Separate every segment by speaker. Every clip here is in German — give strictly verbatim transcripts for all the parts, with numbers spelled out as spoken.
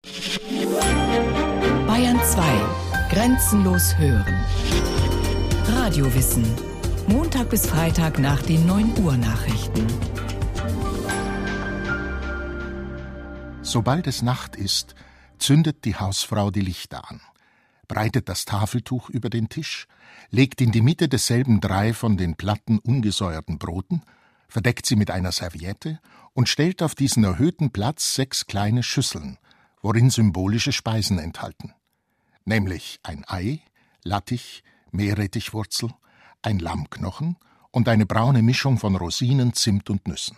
Speaker 1: Bayern zwei. Grenzenlos hören. Radiowissen. Montag bis Freitag nach den neun Uhr Nachrichten.
Speaker 2: Sobald es Nacht ist, zündet die Hausfrau die Lichter an, breitet das Tafeltuch über den Tisch, legt in die Mitte desselben drei von den platten, ungesäuerten Broten, verdeckt sie mit einer Serviette und stellt auf diesen erhöhten Platz sechs kleine Schüsseln, worin symbolische Speisen enthalten, nämlich ein Ei, Lattich, Meerrettichwurzel, ein Lammknochen und eine braune Mischung von Rosinen, Zimt und Nüssen.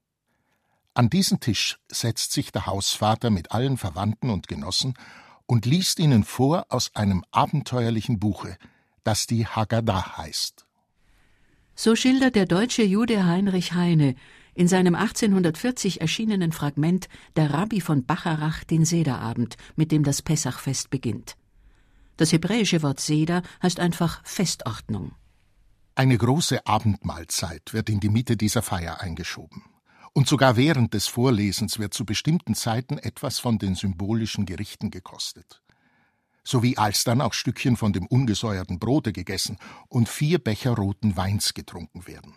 Speaker 2: An diesen Tisch setzt sich der Hausvater mit allen Verwandten und Genossen und liest ihnen vor aus einem abenteuerlichen Buche, das die Haggadah heißt.
Speaker 3: So schildert der deutsche Jude Heinrich Heine in seinem achtzehnhundertvierzig erschienenen Fragment Der Rabbi von Bacharach den Sederabend, mit dem das Pessachfest beginnt. Das hebräische Wort Seder heißt einfach Festordnung.
Speaker 2: Eine große Abendmahlzeit wird in die Mitte dieser Feier eingeschoben. Und sogar während des Vorlesens wird zu bestimmten Zeiten etwas von den symbolischen Gerichten gekostet. Sowie alsdann auch Stückchen von dem ungesäuerten Brote gegessen und vier Becher roten Weins getrunken werden.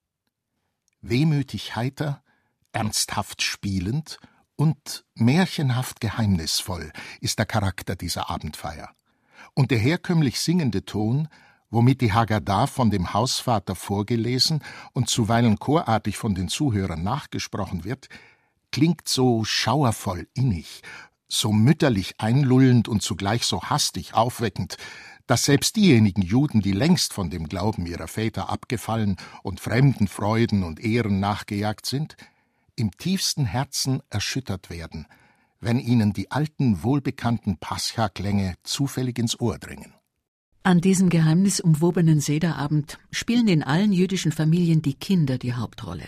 Speaker 2: Wehmütig heiter, ernsthaft spielend und märchenhaft geheimnisvoll ist der Charakter dieser Abendfeier. Und der herkömmlich singende Ton, womit die Haggadah von dem Hausvater vorgelesen und zuweilen chorartig von den Zuhörern nachgesprochen wird, klingt so schauervoll innig, so mütterlich einlullend und zugleich so hastig aufweckend, dass selbst diejenigen Juden, die längst von dem Glauben ihrer Väter abgefallen und fremden Freuden und Ehren nachgejagt sind, im tiefsten Herzen erschüttert werden, wenn ihnen die alten, wohlbekannten Pascha-Klänge zufällig ins Ohr dringen.
Speaker 3: An diesem geheimnisumwobenen Sederabend spielen in allen jüdischen Familien die Kinder die Hauptrolle.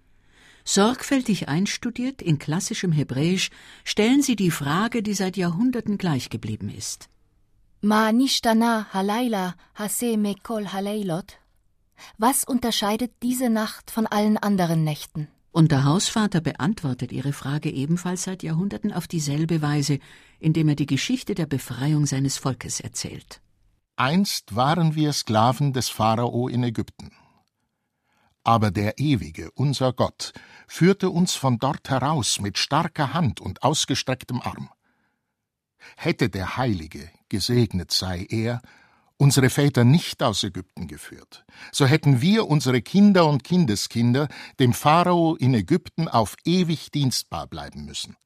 Speaker 3: Sorgfältig einstudiert in klassischem Hebräisch stellen sie die Frage, die seit Jahrhunderten gleich geblieben ist.
Speaker 4: Ma nishtana halayla hase mekol halaylot? Was unterscheidet diese Nacht von allen anderen Nächten?
Speaker 3: Und der Hausvater beantwortet ihre Frage ebenfalls seit Jahrhunderten auf dieselbe Weise, indem er die Geschichte der Befreiung seines Volkes erzählt.
Speaker 2: Einst waren wir Sklaven des Pharao in Ägypten. Aber der Ewige, unser Gott, führte uns von dort heraus mit starker Hand und ausgestrecktem Arm. Hätte der Heilige, gesegnet sei er, unsere Väter nicht aus Ägypten geführt, so hätten wir unsere Kinder und Kindeskinder dem Pharao in Ägypten auf ewig dienstbar bleiben müssen.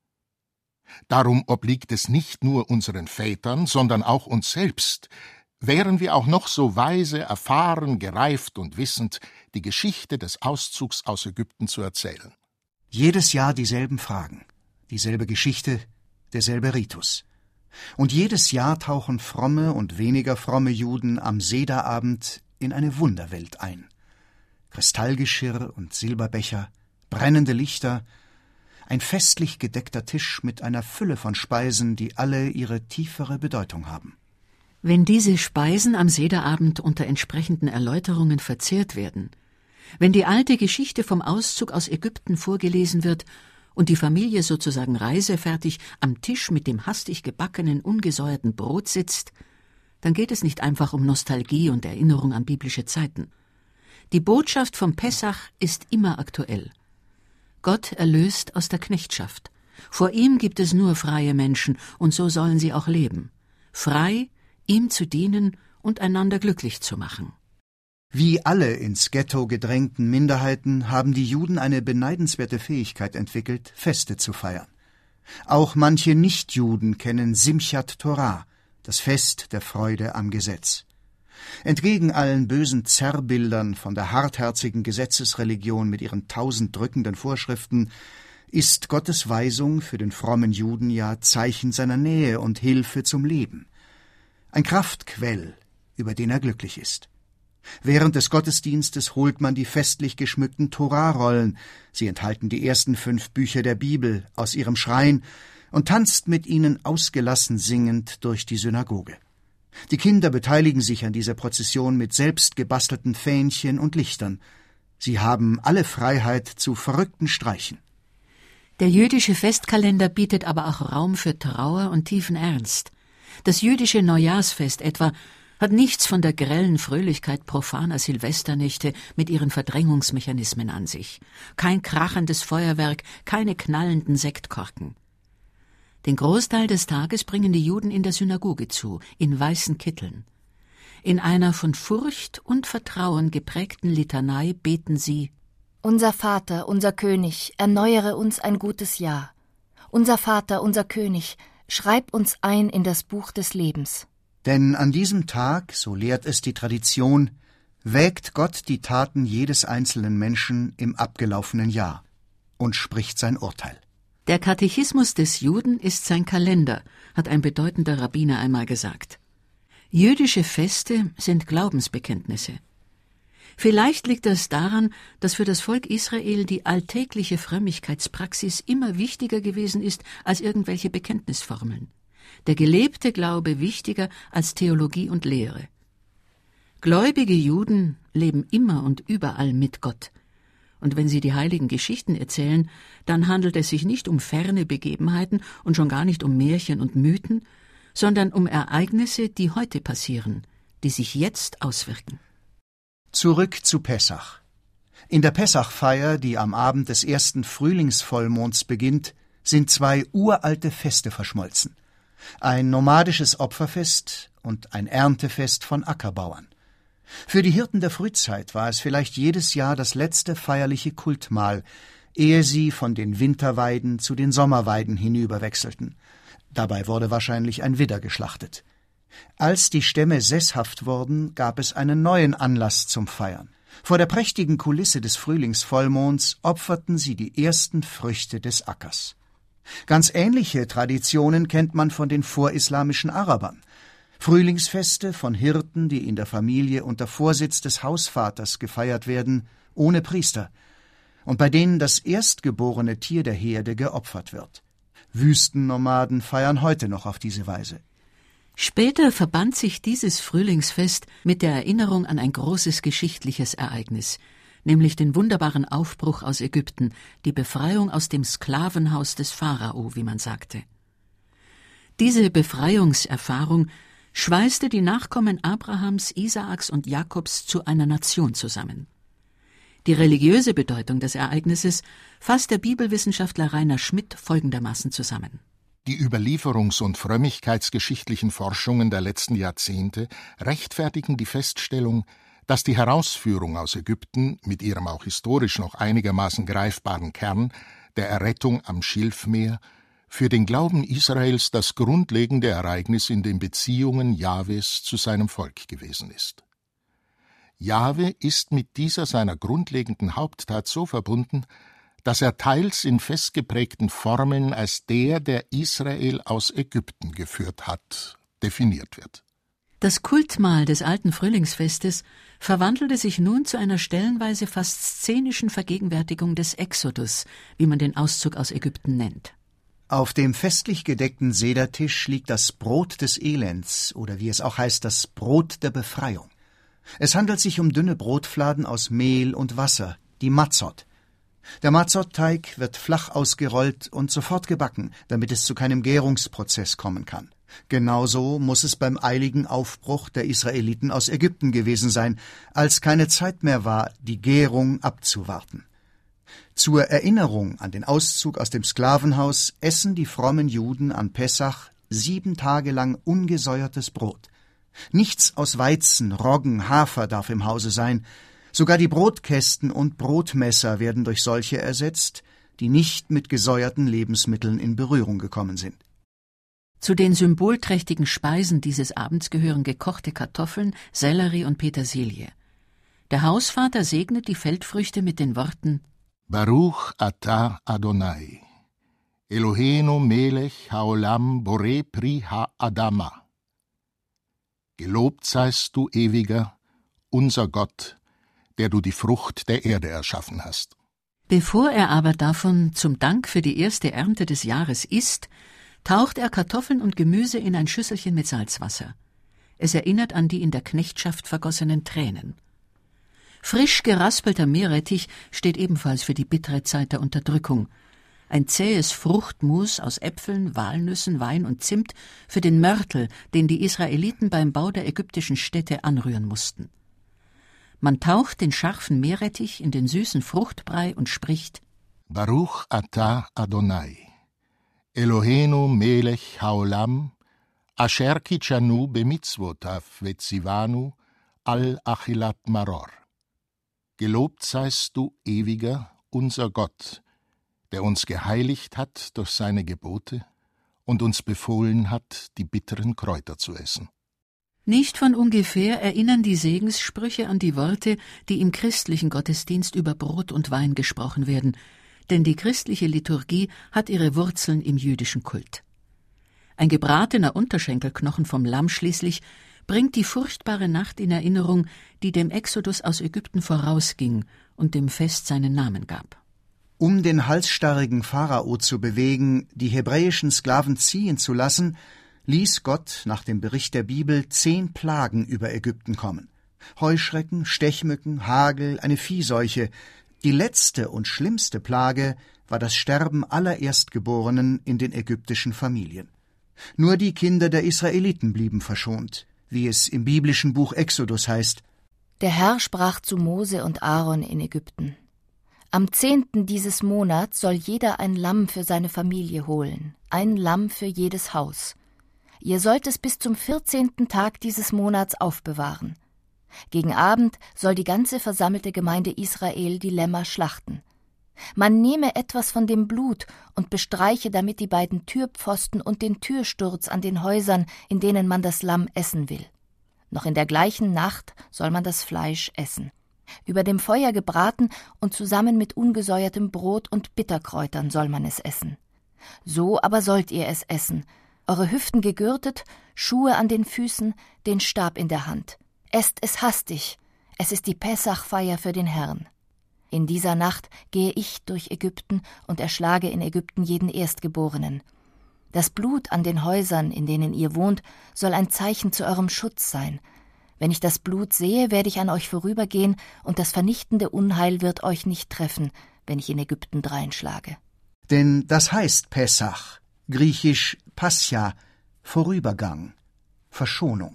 Speaker 2: Darum obliegt es nicht nur unseren Vätern, sondern auch uns selbst, wären wir auch noch so weise, erfahren, gereift und wissend, die Geschichte des Auszugs aus Ägypten zu erzählen.
Speaker 5: Jedes Jahr dieselben Fragen, dieselbe Geschichte, derselbe Ritus. Und jedes Jahr tauchen fromme und weniger fromme Juden am Sederabend in eine Wunderwelt ein. Kristallgeschirr und Silberbecher, brennende Lichter, ein festlich gedeckter Tisch mit einer Fülle von Speisen, die alle ihre tiefere Bedeutung haben.
Speaker 3: Wenn diese Speisen am Sederabend unter entsprechenden Erläuterungen verzehrt werden, wenn die alte Geschichte vom Auszug aus Ägypten vorgelesen wird und die Familie sozusagen reisefertig am Tisch mit dem hastig gebackenen, ungesäuerten Brot sitzt, dann geht es nicht einfach um Nostalgie und Erinnerung an biblische Zeiten. Die Botschaft vom Pessach ist immer aktuell. Gott erlöst aus der Knechtschaft. Vor ihm gibt es nur freie Menschen, und so sollen sie auch leben. Frei, ihm zu dienen und einander glücklich zu machen.
Speaker 5: Wie alle ins Ghetto gedrängten Minderheiten haben die Juden eine beneidenswerte Fähigkeit entwickelt, Feste zu feiern. Auch manche Nichtjuden kennen Simchat Torah, das Fest der Freude am Gesetz. Entgegen allen bösen Zerrbildern von der hartherzigen Gesetzesreligion mit ihren tausend drückenden Vorschriften ist Gottes Weisung für den frommen Juden ja Zeichen seiner Nähe und Hilfe zum Leben. Ein Kraftquell, über den er glücklich ist. Während des Gottesdienstes holt man die festlich geschmückten Torah-Rollen, sie enthalten die ersten fünf Bücher der Bibel, aus ihrem Schrein und tanzt mit ihnen ausgelassen singend durch die Synagoge. Die Kinder beteiligen sich an dieser Prozession mit selbst gebastelten Fähnchen und Lichtern. Sie haben alle Freiheit zu verrückten Streichen.
Speaker 3: Der jüdische Festkalender bietet aber auch Raum für Trauer und tiefen Ernst. Das jüdische Neujahrsfest etwa hat nichts von der grellen Fröhlichkeit profaner Silvesternächte mit ihren Verdrängungsmechanismen an sich. Kein krachendes Feuerwerk, keine knallenden Sektkorken. Den Großteil des Tages bringen die Juden in der Synagoge zu, in weißen Kitteln. In einer von Furcht und Vertrauen geprägten Litanei beten sie:
Speaker 4: Unser Vater, unser König, erneuere uns ein gutes Jahr. Unser Vater, unser König, schreib uns ein in das Buch des Lebens.
Speaker 5: Denn an diesem Tag, so lehrt es die Tradition, wägt Gott die Taten jedes einzelnen Menschen im abgelaufenen Jahr und spricht sein Urteil.
Speaker 3: Der Katechismus des Juden ist sein Kalender, hat ein bedeutender Rabbiner einmal gesagt. Jüdische Feste sind Glaubensbekenntnisse. Vielleicht liegt das daran, dass für das Volk Israel die alltägliche Frömmigkeitspraxis immer wichtiger gewesen ist als irgendwelche Bekenntnisformeln. Der gelebte Glaube wichtiger als Theologie und Lehre. Gläubige Juden leben immer und überall mit Gott. Und wenn sie die heiligen Geschichten erzählen, dann handelt es sich nicht um ferne Begebenheiten und schon gar nicht um Märchen und Mythen, sondern um Ereignisse, die heute passieren, die sich jetzt auswirken.
Speaker 5: Zurück zu Pessach. In der Pessachfeier, die am Abend des ersten Frühlingsvollmonds beginnt, sind zwei uralte Feste verschmolzen. Ein nomadisches Opferfest und ein Erntefest von Ackerbauern. Für die Hirten der Frühzeit war es vielleicht jedes Jahr das letzte feierliche Kultmahl, ehe sie von den Winterweiden zu den Sommerweiden hinüberwechselten. Dabei wurde wahrscheinlich ein Widder geschlachtet. Als die Stämme sesshaft wurden, gab es einen neuen Anlass zum Feiern. Vor der prächtigen Kulisse des Frühlingsvollmonds opferten sie die ersten Früchte des Ackers. Ganz ähnliche Traditionen kennt man von den vorislamischen Arabern. Frühlingsfeste von Hirten, die in der Familie unter Vorsitz des Hausvaters gefeiert werden, ohne Priester, und bei denen das erstgeborene Tier der Herde geopfert wird. Wüstennomaden feiern heute noch auf diese Weise.
Speaker 3: Später verband sich dieses Frühlingsfest mit der Erinnerung an ein großes geschichtliches Ereignis, nämlich den wunderbaren Aufbruch aus Ägypten, die Befreiung aus dem Sklavenhaus des Pharao, wie man sagte. Diese Befreiungserfahrung schweißte die Nachkommen Abrahams, Isaaks und Jakobs zu einer Nation zusammen. Die religiöse Bedeutung des Ereignisses fasst der Bibelwissenschaftler Rainer Schmidt folgendermaßen zusammen.
Speaker 2: Die überlieferungs- und frömmigkeitsgeschichtlichen Forschungen der letzten Jahrzehnte rechtfertigen die Feststellung, dass die Herausführung aus Ägypten mit ihrem auch historisch noch einigermaßen greifbaren Kern der Errettung am Schilfmeer für den Glauben Israels das grundlegende Ereignis in den Beziehungen Jahwes zu seinem Volk gewesen ist. Jahwe ist mit dieser seiner grundlegenden Haupttat so verbunden, dass er teils in festgeprägten Formeln als der, der Israel aus Ägypten geführt hat, definiert wird.
Speaker 3: Das Kultmahl des alten Frühlingsfestes verwandelte sich nun zu einer stellenweise fast szenischen Vergegenwärtigung des Exodus, wie man den Auszug aus Ägypten nennt.
Speaker 5: Auf dem festlich gedeckten Sedertisch liegt das Brot des Elends, oder wie es auch heißt, das Brot der Befreiung. Es handelt sich um dünne Brotfladen aus Mehl und Wasser, die Matzot. Der Matzot-Teig wird flach ausgerollt und sofort gebacken, damit es zu keinem Gärungsprozess kommen kann. Genauso muss es beim eiligen Aufbruch der Israeliten aus Ägypten gewesen sein, als keine Zeit mehr war, die Gärung abzuwarten. Zur Erinnerung an den Auszug aus dem Sklavenhaus essen die frommen Juden an Pessach sieben Tage lang ungesäuertes Brot. Nichts aus Weizen, Roggen, Hafer darf im Hause sein. Sogar die Brotkästen und Brotmesser werden durch solche ersetzt, die nicht mit gesäuerten Lebensmitteln in Berührung gekommen sind.
Speaker 3: Zu den symbolträchtigen Speisen dieses Abends gehören gekochte Kartoffeln, Sellerie und Petersilie. Der Hausvater segnet die Feldfrüchte mit den Worten:
Speaker 2: Baruch atah Adonai, Eloheinu melech haolam borei pri ha-adama. Gelobt seist du, Ewiger, unser Gott, der du die Frucht der Erde erschaffen hast.
Speaker 3: Bevor er aber davon zum Dank für die erste Ernte des Jahres isst, taucht er Kartoffeln und Gemüse in ein Schüsselchen mit Salzwasser. Es erinnert an die in der Knechtschaft vergossenen Tränen. Frisch geraspelter Meerrettich steht ebenfalls für die bittere Zeit der Unterdrückung. ein zähes Fruchtmus aus Äpfeln, Walnüssen, Wein und Zimt für den Mörtel, den die Israeliten beim Bau der ägyptischen Städte anrühren mussten. Man taucht den scharfen Meerrettich in den süßen Fruchtbrei und spricht:
Speaker 2: Baruch atah Adonai, Eloheinu melech haolam, asher kitschanu bemitzvotav vetzivanu al achilat maror. Gelobt seist du, ewiger, unser Gott, der uns geheiligt hat durch seine Gebote und uns befohlen hat, die bitteren Kräuter zu essen.
Speaker 3: Nicht von ungefähr erinnern die Segenssprüche an die Worte, die im christlichen Gottesdienst über Brot und Wein gesprochen werden, denn die christliche Liturgie hat ihre Wurzeln im jüdischen Kult. Ein gebratener Unterschenkelknochen vom Lamm schließlich bringt die furchtbare Nacht in Erinnerung, die dem Exodus aus Ägypten vorausging und dem Fest seinen Namen gab.
Speaker 5: Um den halsstarrigen Pharao zu bewegen, die hebräischen Sklaven ziehen zu lassen, ließ Gott nach dem Bericht der Bibel zehn Plagen über Ägypten kommen. Heuschrecken, Stechmücken, Hagel, eine Viehseuche. Die letzte und schlimmste Plage war das Sterben aller Erstgeborenen in den ägyptischen Familien. Nur die Kinder der Israeliten blieben verschont, wie es im biblischen Buch Exodus heißt:
Speaker 4: Der Herr sprach zu Mose und Aaron in Ägypten: Am zehnten dieses Monats soll jeder ein Lamm für seine Familie holen, ein Lamm für jedes Haus. Ihr sollt es bis zum vierzehnten Tag dieses Monats aufbewahren. Gegen Abend soll die ganze versammelte Gemeinde Israel die Lämmer schlachten. Man nehme etwas von dem Blut und bestreiche damit die beiden Türpfosten und den Türsturz an den Häusern, in denen man das Lamm essen will. Noch in der gleichen Nacht soll man das Fleisch essen. Über dem Feuer gebraten und zusammen mit ungesäuertem Brot und Bitterkräutern soll man es essen. So aber sollt ihr es essen, eure Hüften gegürtet, Schuhe an den Füßen, den Stab in der Hand. Esst es hastig, es ist die Pessachfeier für den Herrn. In dieser Nacht gehe ich durch Ägypten und erschlage in Ägypten jeden Erstgeborenen. Das Blut an den Häusern, in denen ihr wohnt, soll ein Zeichen zu eurem Schutz sein. Wenn ich das Blut sehe, werde ich an euch vorübergehen, und das vernichtende Unheil wird euch nicht treffen, wenn ich in Ägypten dreinschlage.
Speaker 5: Denn das heißt Pessach, griechisch Pascha, Vorübergang, Verschonung.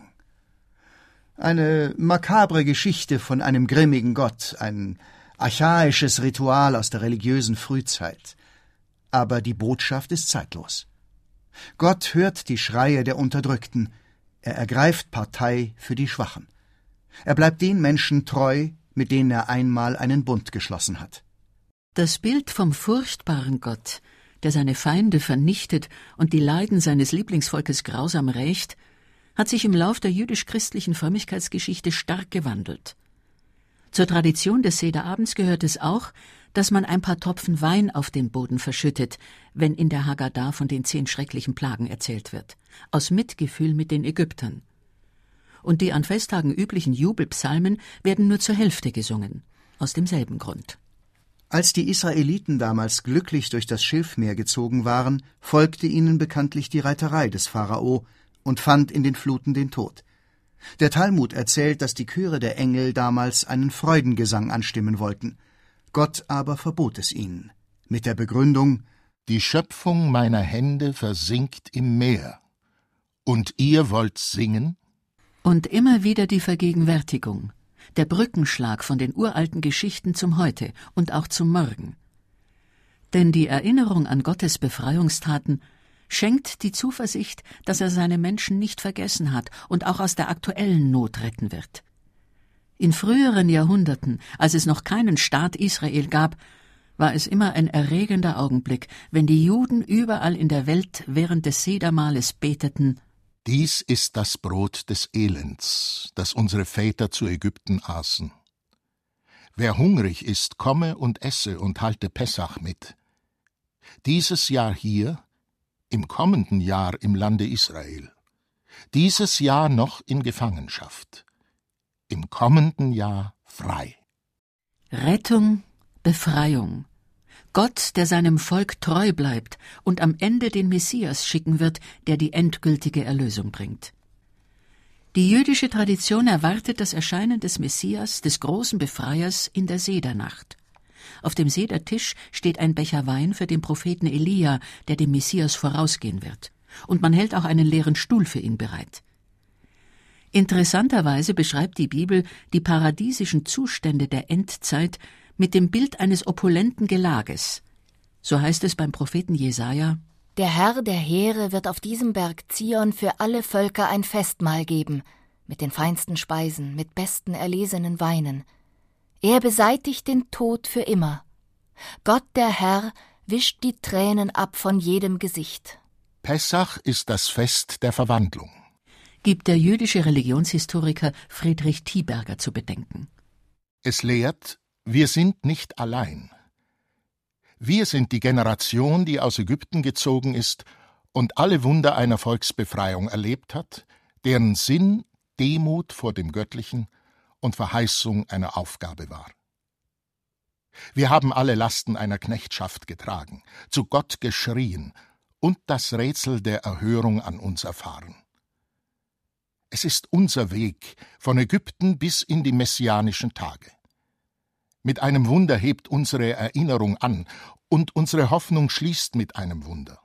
Speaker 5: Eine makabre Geschichte von einem grimmigen Gott, ein archaisches Ritual aus der religiösen Frühzeit. Aber die Botschaft ist zeitlos. Gott hört die Schreie der Unterdrückten. Er ergreift Partei für die Schwachen. Er bleibt den Menschen treu, mit denen er einmal einen Bund geschlossen hat.
Speaker 3: Das Bild vom furchtbaren Gott, der seine Feinde vernichtet und die Leiden seines Lieblingsvolkes grausam rächt, hat sich im Lauf der jüdisch-christlichen Frömmigkeitsgeschichte stark gewandelt. Zur Tradition des Sederabends gehört es auch, dass man ein paar Tropfen Wein auf den Boden verschüttet, wenn in der Haggadah von den zehn schrecklichen Plagen erzählt wird, aus Mitgefühl mit den Ägyptern. Und die an Festtagen üblichen Jubelpsalmen werden nur zur Hälfte gesungen, aus demselben Grund.
Speaker 5: Als die Israeliten damals glücklich durch das Schilfmeer gezogen waren, folgte ihnen bekanntlich die Reiterei des Pharao und fand in den Fluten den Tod. Der Talmud erzählt, dass die Chöre der Engel damals einen Freudengesang anstimmen wollten. Gott aber verbot es ihnen, mit der Begründung:
Speaker 2: Die Schöpfung meiner Hände versinkt im Meer. Und ihr wollt singen?
Speaker 3: Und immer wieder die Vergegenwärtigung, der Brückenschlag von den uralten Geschichten zum Heute und auch zum Morgen. Denn die Erinnerung an Gottes Befreiungstaten schenkt die Zuversicht, dass er seine Menschen nicht vergessen hat und auch aus der aktuellen Not retten wird. In früheren Jahrhunderten, als es noch keinen Staat Israel gab, war es immer ein erregender Augenblick, wenn die Juden überall in der Welt während des Sedermahles beteten:
Speaker 2: Dies ist das Brot des Elends, das unsere Väter zu Ägypten aßen. Wer hungrig ist, komme und esse und halte Pessach mit. Dieses Jahr hier, im kommenden Jahr im Lande Israel. Dieses Jahr noch in Gefangenschaft. Im kommenden Jahr frei.
Speaker 3: Rettung, Befreiung. Gott, der seinem Volk treu bleibt und am Ende den Messias schicken wird, der die endgültige Erlösung bringt. Die jüdische Tradition erwartet das Erscheinen des Messias, des großen Befreiers, in der Sedernacht. Auf dem Sedertisch steht ein Becher Wein für den Propheten Elia, der dem Messias vorausgehen wird. Und man hält auch einen leeren Stuhl für ihn bereit. Interessanterweise beschreibt die Bibel die paradiesischen Zustände der Endzeit mit dem Bild eines opulenten Gelages. So heißt es beim Propheten Jesaja:
Speaker 4: Der Herr der Heere wird auf diesem Berg Zion für alle Völker ein Festmahl geben, mit den feinsten Speisen, mit besten erlesenen Weinen. Er beseitigt den Tod für immer. Gott der Herr wischt die Tränen ab von jedem Gesicht.
Speaker 2: Pessach ist das Fest der Verwandlung,
Speaker 3: gibt der jüdische Religionshistoriker Friedrich Thieberger zu bedenken.
Speaker 2: Es lehrt, wir sind nicht allein. Wir sind die Generation, die aus Ägypten gezogen ist und alle Wunder einer Volksbefreiung erlebt hat, deren Sinn Demut vor dem Göttlichen und Verheißung einer Aufgabe war. Wir haben alle Lasten einer Knechtschaft getragen, zu Gott geschrien und das Rätsel der Erhörung an uns erfahren. Es ist unser Weg von Ägypten bis in die messianischen Tage. Mit einem Wunder hebt unsere Erinnerung an und unsere Hoffnung schließt mit einem Wunder.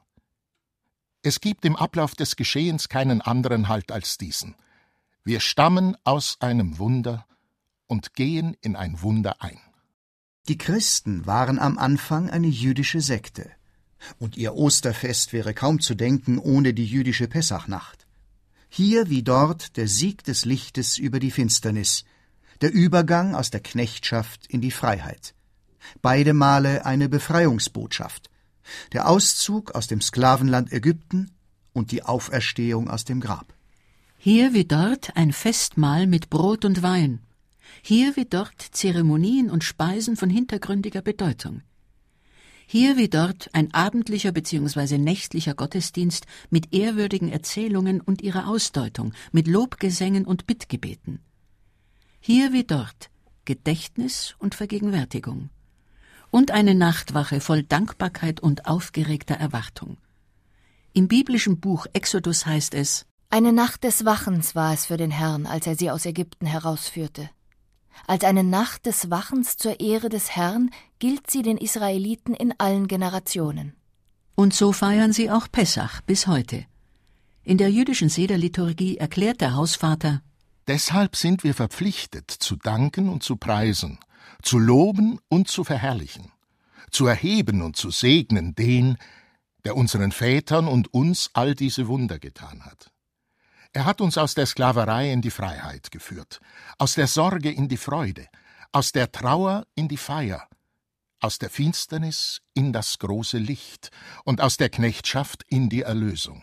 Speaker 2: Es gibt im Ablauf des Geschehens keinen anderen Halt als diesen. Wir stammen aus einem Wunder und gehen in ein Wunder ein.
Speaker 5: Die Christen waren am Anfang eine jüdische Sekte. Und ihr Osterfest wäre kaum zu denken ohne die jüdische Pessachnacht. Hier wie dort der Sieg des Lichtes über die Finsternis, der Übergang aus der Knechtschaft in die Freiheit. Beide Male eine Befreiungsbotschaft, der Auszug aus dem Sklavenland Ägypten und die Auferstehung aus dem Grab.
Speaker 3: Hier wie dort ein Festmahl mit Brot und Wein. Hier wie dort Zeremonien und Speisen von hintergründiger Bedeutung. Hier wie dort ein abendlicher bzw. nächtlicher Gottesdienst mit ehrwürdigen Erzählungen und ihrer Ausdeutung, mit Lobgesängen und Bittgebeten. Hier wie dort Gedächtnis und Vergegenwärtigung. Und eine Nachtwache voll Dankbarkeit und aufgeregter Erwartung. Im biblischen Buch Exodus heißt es:
Speaker 4: Eine Nacht des Wachens war es für den Herrn, als er sie aus Ägypten herausführte. Als eine Nacht des Wachens zur Ehre des Herrn gilt sie den Israeliten in allen Generationen.
Speaker 3: Und so feiern sie auch Pessach bis heute. In der jüdischen Sederliturgie erklärt der Hausvater:
Speaker 2: Deshalb sind wir verpflichtet, zu danken und zu preisen, zu loben und zu verherrlichen, zu erheben und zu segnen den, der unseren Vätern und uns all diese Wunder getan hat. Er hat uns aus der Sklaverei in die Freiheit geführt, aus der Sorge in die Freude, aus der Trauer in die Feier, aus der Finsternis in das große Licht und aus der Knechtschaft in die Erlösung.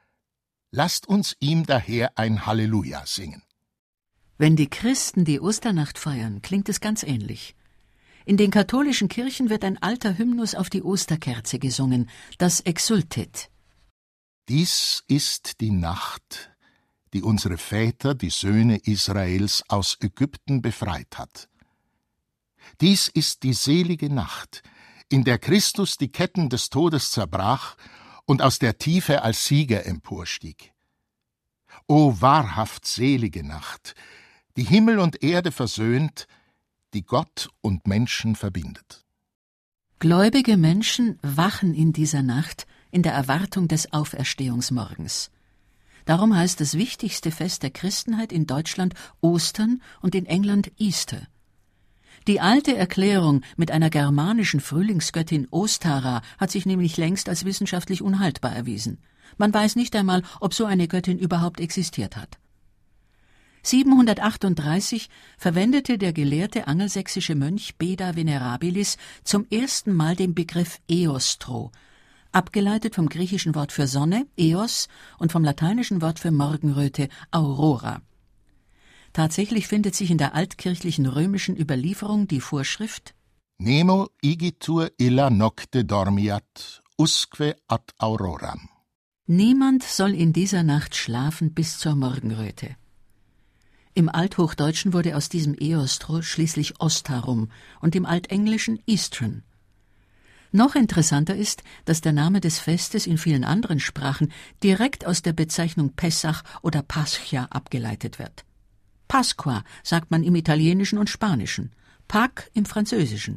Speaker 2: Lasst uns ihm daher ein Halleluja singen.
Speaker 3: Wenn die Christen die Osternacht feiern, klingt es ganz ähnlich. In den katholischen Kirchen wird ein alter Hymnus auf die Osterkerze gesungen, das Exultet.
Speaker 2: Dies ist die Nacht, die unsere Väter, die Söhne Israels, aus Ägypten befreit hat. Dies ist die selige Nacht, in der Christus die Ketten des Todes zerbrach und aus der Tiefe als Sieger emporstieg. O wahrhaft selige Nacht, die Himmel und Erde versöhnt, die Gott und Menschen verbindet.
Speaker 3: Gläubige Menschen wachen in dieser Nacht in der Erwartung des Auferstehungsmorgens. Darum heißt das wichtigste Fest der Christenheit in Deutschland Ostern und in England Easter. Die alte Erklärung mit einer germanischen Frühlingsgöttin Ostara hat sich nämlich längst als wissenschaftlich unhaltbar erwiesen. Man weiß nicht einmal, ob so eine Göttin überhaupt existiert hat. siebenhundertachtunddreißig verwendete der gelehrte angelsächsische Mönch Beda Venerabilis zum ersten Mal den Begriff Eostro, abgeleitet vom griechischen Wort für Sonne, Eos, und vom lateinischen Wort für Morgenröte, Aurora. Tatsächlich findet sich in der altkirchlichen römischen Überlieferung die Vorschrift:
Speaker 2: Nemo igitur illa nocte dormiat, usque ad auroram.
Speaker 3: Niemand soll in dieser Nacht schlafen bis zur Morgenröte. Im Althochdeutschen wurde aus diesem Eostro schließlich Ostarum und im Altenglischen Eastern. Noch interessanter ist, dass der Name des Festes in vielen anderen Sprachen direkt aus der Bezeichnung Pessach oder Pascha abgeleitet wird. Pasqua sagt man im Italienischen und Spanischen, Pâques im Französischen,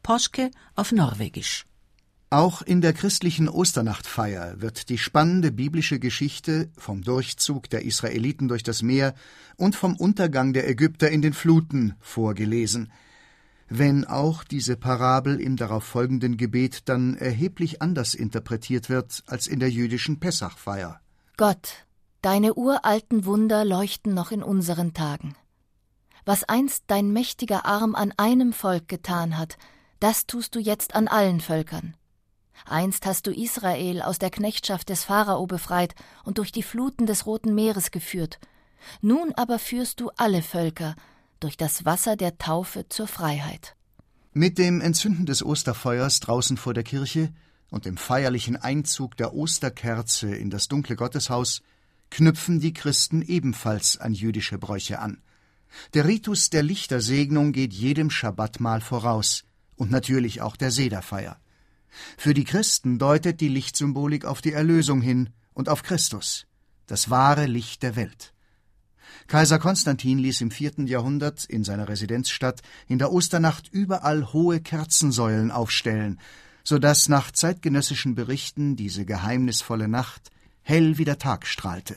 Speaker 3: Påske auf Norwegisch.
Speaker 5: Auch in der christlichen Osternachtfeier wird die spannende biblische Geschichte vom Durchzug der Israeliten durch das Meer und vom Untergang der Ägypter in den Fluten vorgelesen, wenn auch diese Parabel im darauf folgenden Gebet dann erheblich anders interpretiert wird als in der jüdischen Pessachfeier.
Speaker 4: Gott, deine uralten Wunder leuchten noch in unseren Tagen. Was einst dein mächtiger Arm an einem Volk getan hat, das tust du jetzt an allen Völkern. Einst hast du Israel aus der Knechtschaft des Pharao befreit und durch die Fluten des Roten Meeres geführt. Nun aber führst du alle Völker durch das Wasser der Taufe zur Freiheit.
Speaker 5: Mit dem Entzünden des Osterfeuers draußen vor der Kirche und dem feierlichen Einzug der Osterkerze in das dunkle Gotteshaus knüpfen die Christen ebenfalls an jüdische Bräuche an. Der Ritus der Lichtersegnung geht jedem Schabbatmahl voraus und natürlich auch der Sederfeier. Für die Christen deutet die Lichtsymbolik auf die Erlösung hin und auf Christus, das wahre Licht der Welt. Kaiser Konstantin ließ im vierten Jahrhundert in seiner Residenzstadt in der Osternacht überall hohe Kerzensäulen aufstellen, so dass nach zeitgenössischen Berichten diese geheimnisvolle Nacht hell wie der Tag strahlte.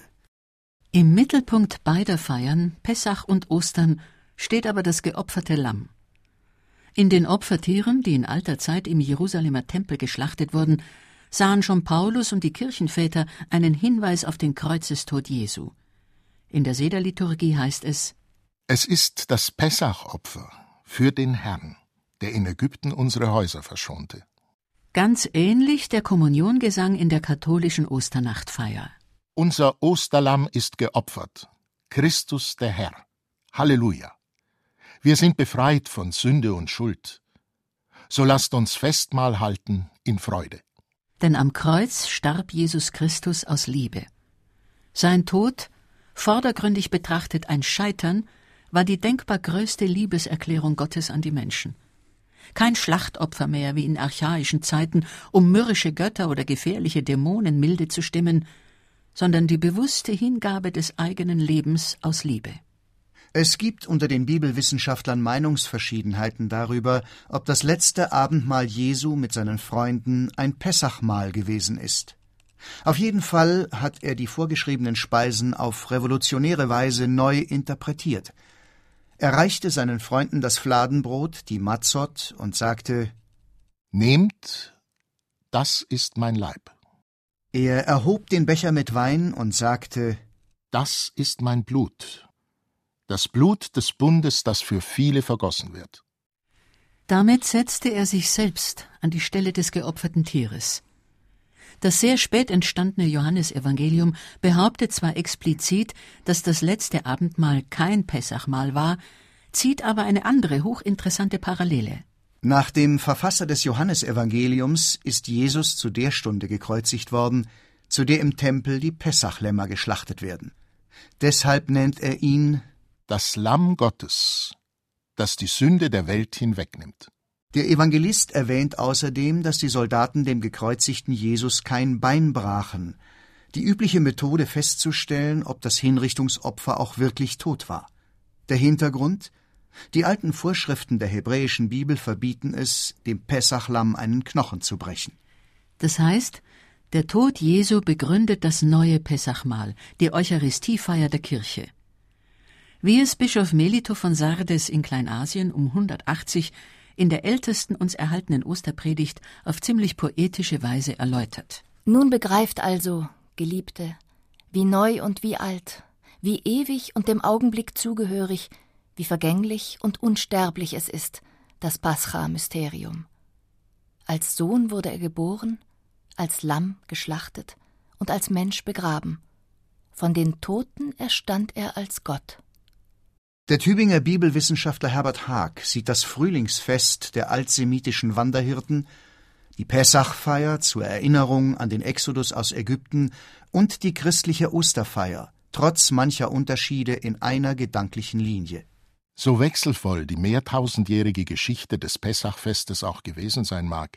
Speaker 3: Im Mittelpunkt beider Feiern, Pessach und Ostern, steht aber das geopferte Lamm. In den Opfertieren, die in alter Zeit im Jerusalemer Tempel geschlachtet wurden, sahen schon Paulus und die Kirchenväter einen Hinweis auf den Kreuzestod Jesu. In der Sederliturgie heißt es:
Speaker 2: Es ist das Pessachopfer für den Herrn, der in Ägypten unsere Häuser verschonte.
Speaker 3: Ganz ähnlich der Kommuniongesang in der katholischen Osternachtfeier.
Speaker 2: Unser Osterlamm ist geopfert, Christus der Herr. Halleluja! Wir sind befreit von Sünde und Schuld. So lasst uns Festmahl halten in Freude.
Speaker 3: Denn am Kreuz starb Jesus Christus aus Liebe. Sein Tod, vordergründig betrachtet ein Scheitern, war die denkbar größte Liebeserklärung Gottes an die Menschen. Kein Schlachtopfer mehr wie in archaischen Zeiten, um mürrische Götter oder gefährliche Dämonen milde zu stimmen, sondern die bewusste Hingabe des eigenen Lebens aus Liebe.
Speaker 5: Es gibt unter den Bibelwissenschaftlern Meinungsverschiedenheiten darüber, ob das letzte Abendmahl Jesu mit seinen Freunden ein Pessachmahl gewesen ist. Auf jeden Fall hat er die vorgeschriebenen Speisen auf revolutionäre Weise neu interpretiert. Er reichte seinen Freunden das Fladenbrot, die Matzot, und sagte:
Speaker 2: Nehmt, das ist mein Leib.
Speaker 5: Er erhob den Becher mit Wein und sagte:
Speaker 2: Das ist mein Blut. Das Blut des Bundes, das für viele vergossen wird.
Speaker 3: Damit setzte er sich selbst an die Stelle des geopferten Tieres. Das sehr spät entstandene Johannesevangelium behauptet zwar explizit, dass das letzte Abendmahl kein Pessachmahl war, zieht aber eine andere hochinteressante Parallele.
Speaker 5: Nach dem Verfasser des Johannesevangeliums ist Jesus zu der Stunde gekreuzigt worden, zu der im Tempel die Pessachlämmer geschlachtet werden. Deshalb nennt er ihn
Speaker 2: das Lamm Gottes, das die Sünde der Welt hinwegnimmt.
Speaker 5: Der Evangelist erwähnt außerdem, dass die Soldaten dem gekreuzigten Jesus kein Bein brachen, die übliche Methode festzustellen, ob das Hinrichtungsopfer auch wirklich tot war. Der Hintergrund? Die alten Vorschriften der hebräischen Bibel verbieten es, dem Pessachlamm einen Knochen zu brechen.
Speaker 3: Das heißt, der Tod Jesu begründet das neue Pessachmahl, die Eucharistiefeier der Kirche. Wie es Bischof Melito von Sardes in Kleinasien um hundertachtzig in der ältesten uns erhaltenen Osterpredigt auf ziemlich poetische Weise erläutert.
Speaker 4: Nun begreift also, Geliebte, wie neu und wie alt, wie ewig und dem Augenblick zugehörig, wie vergänglich und unsterblich es ist, das Pascha-Mysterium. Als Sohn wurde er geboren, als Lamm geschlachtet und als Mensch begraben. Von den Toten erstand er als Gott.
Speaker 5: Der Tübinger Bibelwissenschaftler Herbert Haag sieht das Frühlingsfest der altsemitischen Wanderhirten, die Pessachfeier zur Erinnerung an den Exodus aus Ägypten und die christliche Osterfeier, trotz mancher Unterschiede in einer gedanklichen Linie.
Speaker 2: So wechselvoll die mehrtausendjährige Geschichte des Pessachfestes auch gewesen sein mag,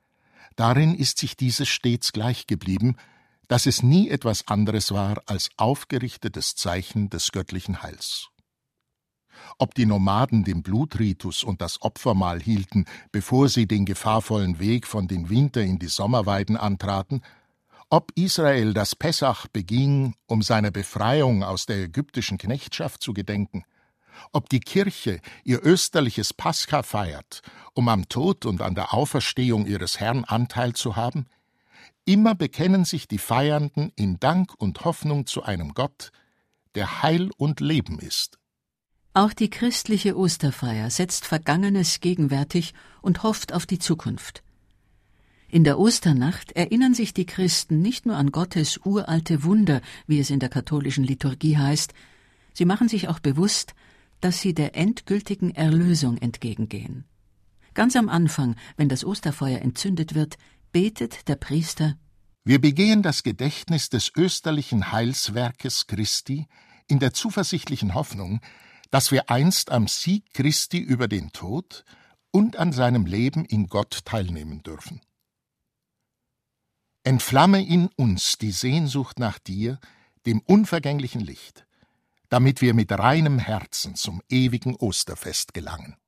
Speaker 2: darin ist sich dieses stets gleich geblieben, dass es nie etwas anderes war als aufgerichtetes Zeichen des göttlichen Heils. ob die Nomaden den Blutritus und das Opfermahl hielten, bevor sie den gefahrvollen Weg von den Winter- in die Sommerweiden antraten, ob Israel das Pessach beging, um seiner Befreiung aus der ägyptischen Knechtschaft zu gedenken, ob die Kirche ihr österliches Pascha feiert, um am Tod und an der Auferstehung ihres Herrn Anteil zu haben, immer bekennen sich die Feiernden in Dank und Hoffnung zu einem Gott, der Heil und Leben ist.
Speaker 3: Auch die christliche Osterfeier setzt Vergangenes gegenwärtig und hofft auf die Zukunft. In der Osternacht erinnern sich die Christen nicht nur an Gottes uralte Wunder, wie es in der katholischen Liturgie heißt, sie machen sich auch bewusst, dass sie der endgültigen Erlösung entgegengehen. Ganz am Anfang, wenn das Osterfeuer entzündet wird, betet der Priester:
Speaker 2: Wir begehen das Gedächtnis des österlichen Heilswerkes Christi in der zuversichtlichen Hoffnung, dass wir einst am Sieg Christi über den Tod und an seinem Leben in Gott teilnehmen dürfen. Entflamme in uns die Sehnsucht nach dir, dem unvergänglichen Licht, damit wir mit reinem Herzen zum ewigen Osterfest gelangen.